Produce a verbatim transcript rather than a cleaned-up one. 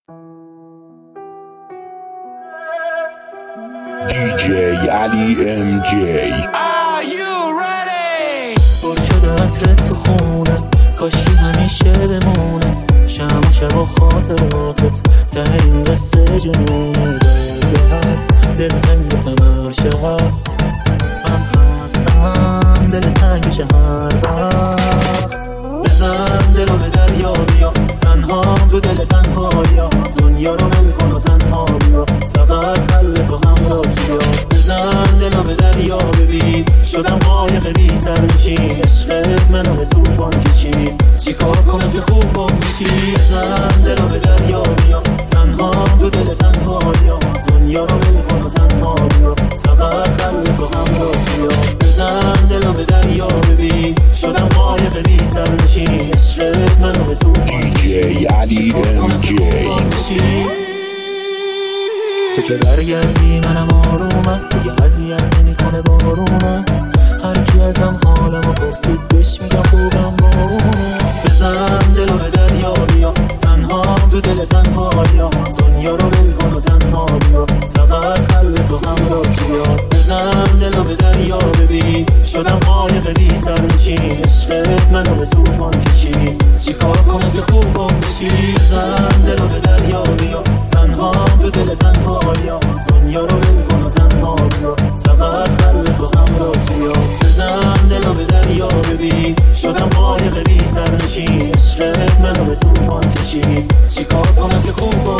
دی جی علی ام جی. Are you ready؟ پر شده عطرت تو خونه، کاشکی همیشه بمونه. شم و شب و خاطراتت ته این قصه جنونه. برگرد دلتنگ تمر شهر، من هستم دل تنگش هر وقت. بزن دلو به دریا بیا، تنهام تو دل تنهایا. دنیا رو نمی‌کن و تنها بیا، فقط قلب تو همراه بیا. بزن دلو به دریا ببین، شدم قایق بی سر نشین. عشقت منو به طوفان کشید، چیکار کنم که خوب گم بشی. بزن دلو به دریا بیا، تنهام تو دل تنهایا. دنیا رو نمی‌کن و تنها بیا، فقط قلب تو همراه بیا. بزن دلو به دریا ببین، شدم قایق بی سر نشین. عشقت منو به طوفان دی جی علی ام جی. تو که برگردی منم آرومم، دیگه اذیت نمی‌کنه بارونم. هر کی ازم حالمو پرسید بهش میگم خوبم بارونم. بزن دلو به دریا بیا، تنهام تو دل تنهایا. دنیا رو نمی‌کن و تنها بیا، فقط قلب تو همراه بیا. بزن دلو به دریا ببین، شدم قایق بی سر نشین. عشقت منو به طوفان کشید، چیکار کنم که خوب گم بشی. بزن دلو به دریا بیا، تنهام تو دل تنهایا. دنیا رو نمی‌کن و تنها بیا، فقط قلب تو همراه بیا. بزن دلو به دریا ببین، شدم قایق بی سر نشین. عشقت منو به طوفان کشید، چیکار کنم که خوب